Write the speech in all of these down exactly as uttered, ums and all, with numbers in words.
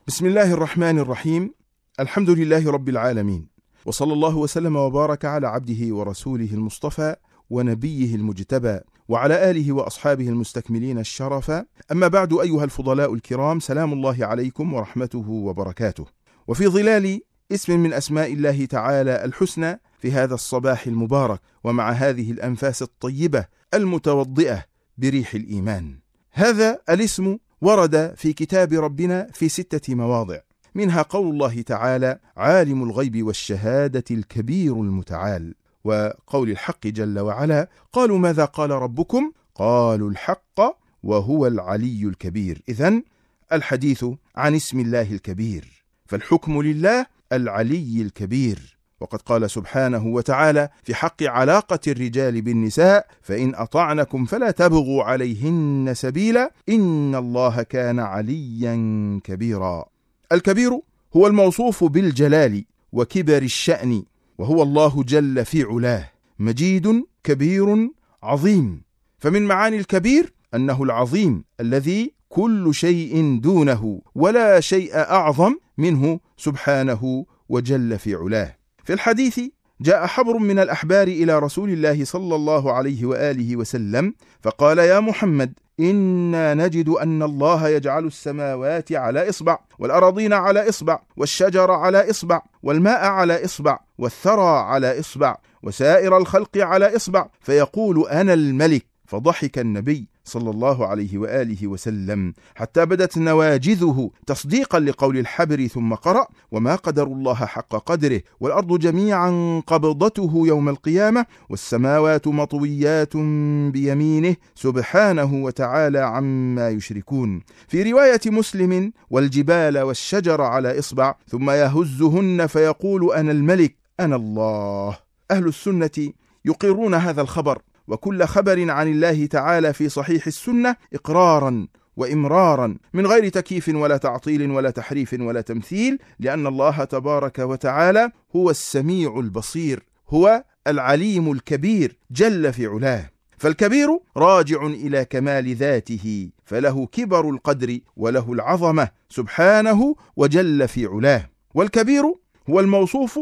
بسم الله الرحمن الرحيم. الحمد لله رب العالمين، وصلى الله وسلم وبارك على عبده ورسوله المصطفى ونبيه المجتبى وعلى آله وأصحابه المستكملين الشرف. أما بعد، أيها الفضلاء الكرام، سلام الله عليكم ورحمته وبركاته. وفي ظلال اسم من أسماء الله تعالى الحسنى في هذا الصباح المبارك، ومع هذه الأنفاس الطيبة المتوضئة بريح الإيمان، هذا الاسم ورد في كتاب ربنا في ستة مواضع، منها قول الله تعالى: عالم الغيب والشهادة الكبير المتعال، وقول الحق جل وعلا: قالوا ماذا قال ربكم؟ قالوا الحق وهو العلي الكبير. إذن الحديث عن اسم الله الكبير، فالحكم لله العلي الكبير. وقد قال سبحانه وتعالى في حق علاقة الرجال بالنساء: فإن أطعنكم فلا تبغوا عليهن سبيلا إن الله كان عليا كبيرا. الكبير هو الموصوف بالجلال وكبر الشأن، وهو الله جل في علاه، مجيد كبير عظيم. فمن معاني الكبير أنه العظيم الذي كل شيء دونه ولا شيء أعظم منه سبحانه وجل في علاه. في الحديث جاء حبر من الأحبار إلى رسول الله صلى الله عليه وآله وسلم فقال: يا محمد، إنا نجد أن الله يجعل السماوات على إصبع، والأراضين على إصبع، والشجر على إصبع، والماء على إصبع، والثرى على إصبع، وسائر الخلق على إصبع، فيقول: أنا الملك. فضحك النبي صلى الله عليه وآله وسلم حتى بدت نواجذه تصديقا لقول الحبر، ثم قرأ: وما قدر الله حق قدره، والأرض جميعا قبضته يوم القيامة، والسماوات مطويات بيمينه سبحانه وتعالى عما يشركون. في رواية مسلم: والجبال والشجر على إصبع، ثم يهزهن فيقول: أنا الملك، أنا الله. أهل السنة يقرون هذا الخبر وكل خبر عن الله تعالى في صحيح السنة إقرارا وإمرارا، من غير تكييف ولا تعطيل ولا تحريف ولا تمثيل، لأن الله تبارك وتعالى هو السميع البصير، هو العليم الكبير جل في علاه. فالكبير راجع إلى كمال ذاته، فله كبر القدر وله العظمة سبحانه وجل في علاه. والكبير هو الموصوف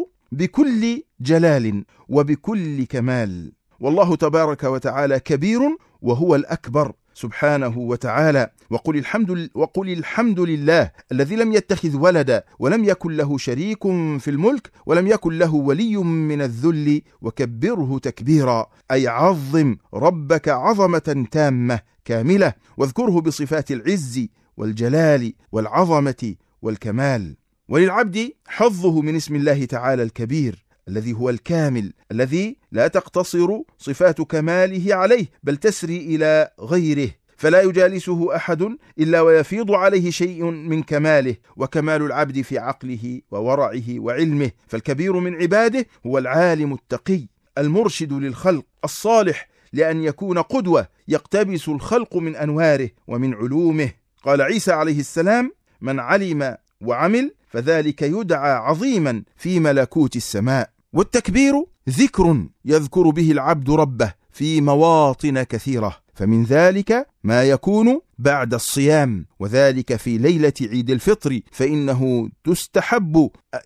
بكل جلال وبكل كمال، والله تبارك وتعالى كبير وهو الأكبر سبحانه وتعالى. وقل الحمد, وقل الحمد لله الذي لم يتخذ ولدا ولم يكن له شريك في الملك ولم يكن له ولي من الذل وكبره تكبيرا، أي عظم ربك عظمة تامة كاملة، واذكره بصفات العز والجلال والعظمة والكمال. وللعبد حظه من اسم الله تعالى الكبير الذي هو الكامل، الذي لا تقتصر صفات كماله عليه بل تسري إلى غيره، فلا يجالسه أحد إلا ويفيض عليه شيء من كماله. وكمال العبد في عقله وورعه وعلمه. فالكبير من عباده هو العالم التقي المرشد للخلق الصالح، لأن يكون قدوة يقتبس الخلق من أنواره ومن علومه. قال عيسى عليه السلام: من علم وعمل فذلك يدعى عظيما في ملكوت السماء. والتكبير ذكر يذكر به العبد ربه في مواطن كثيرة، فمن ذلك ما يكون بعد الصيام، وذلك في ليلة عيد الفطر، فإنه تستحب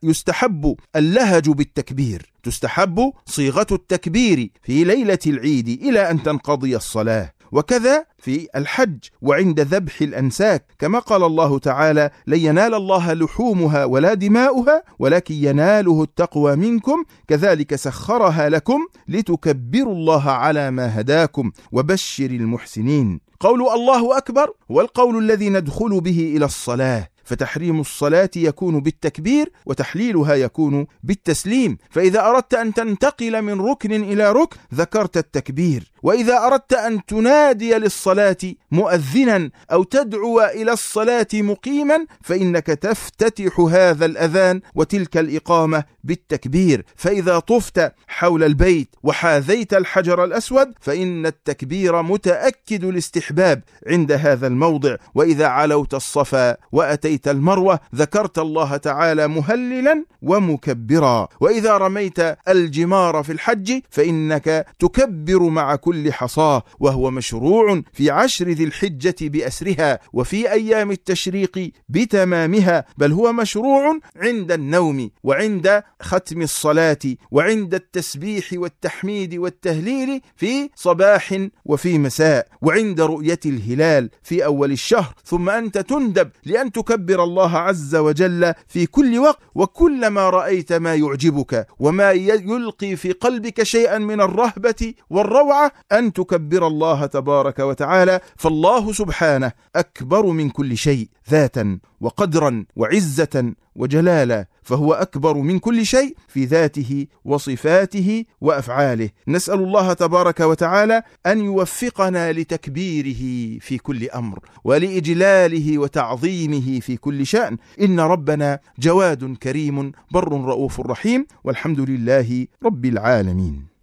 يستحب اللهج بالتكبير، تستحب صيغة التكبير في ليلة العيد إلى أن تنقضي الصلاة. وكذا في الحج وعند ذبح الأنساك، كما قال الله تعالى: لن ينال الله لحومها ولا دماؤها ولكن يناله التقوى منكم كذلك سخرها لكم لتكبروا الله على ما هداكم وبشر المحسنين. قول الله أكبر هو القول الذي ندخل به إلى الصلاة، فتحريم الصلاة يكون بالتكبير وتحليلها يكون بالتسليم. فإذا أردت أن تنتقل من ركن إلى ركن ذكرت التكبير، وإذا أردت أن تنادي للصلاة مؤذنا أو تدعو إلى الصلاة مقيما فإنك تفتتح هذا الأذان وتلك الإقامة بالتكبير. فإذا طفت حول البيت وحاذيت الحجر الأسود فإن التكبير متأكد الاستحباب عند هذا الموضع. وإذا علوت الصفا وأتيت أتيت المروة ذكرت الله تعالى مهللا ومكبرا، وإذا رميت الجمار في الحج فإنك تكبر مع كل حصاة، وهو مشروع في عشر ذي الحجة بأسرها وفي أيام التشريق بتمامها، بل هو مشروع عند النوم وعند ختم الصلاة وعند التسبيح والتحميد والتهليل في صباح وفي مساء، وعند رؤية الهلال في أول الشهر، ثم أنت تندب لأن تكبر الله عز وجل في كل وقت، وكلما رأيت ما يعجبك وما يلقي في قلبك شيئا من الرهبة والروعة أن تكبر الله تبارك وتعالى، فالله سبحانه أكبر من كل شيء ذاتا وقدرا وعزة وجلالا، فهو أكبر من كل شيء في ذاته وصفاته وأفعاله. نسأل الله تبارك وتعالى أن يوفقنا لتكبيره في كل أمر ولإجلاله وتعظيمه في كل شأن، إن ربنا جواد كريم بر رؤوف رحيم، والحمد لله رب العالمين.